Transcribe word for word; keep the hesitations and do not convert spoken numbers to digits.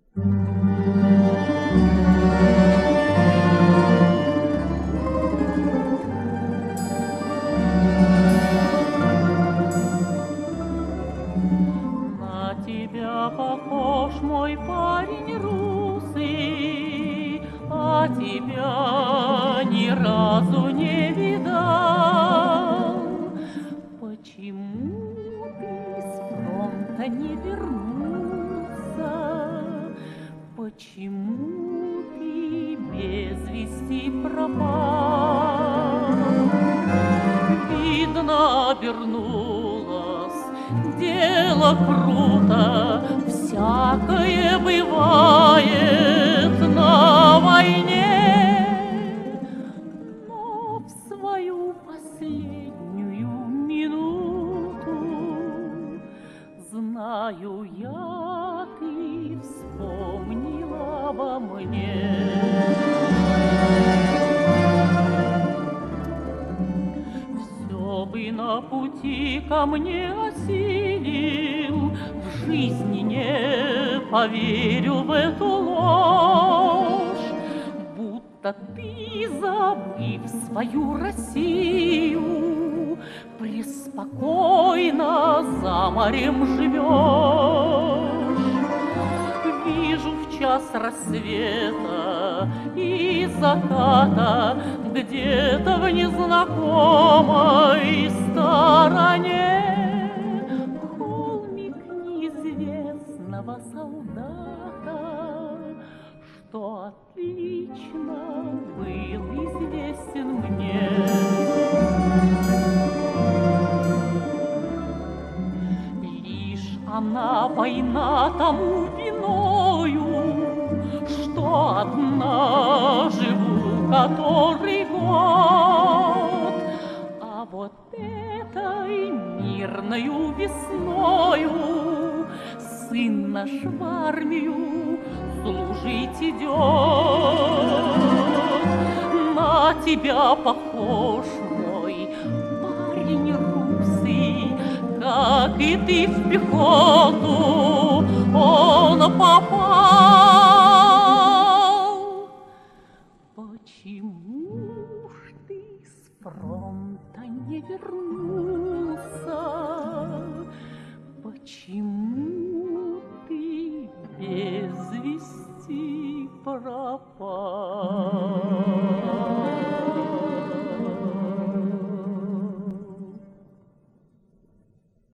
На тебя похож мой парень русый, а тебя ни разу не видал. Почему ты с фронта не вернулся? Почему ты без вести пропал? Видно, обернулось дело круто, всякое бывает на войне, но в свою последнюю минуту знаю я, ты вспомнил обо мне. Все бы на пути ко мне осилил, в жизни не поверю в эту ложь, будто ты, забыв свою Россию, преспокойно за морем живешь. Вижу в час рассвета и заката где-то в незнакомой стороне холмик неизвестного солдата, что отлично был известен мне. Лишь она, война, тому виною, что одна живу который год, а вот этой мирною весною сын наш в армию служить идет. На тебя похож мой парень русый, как и ты в пехоту он попал. Почему ж ты с фронта не вернулся? Почему ты без вести пропал?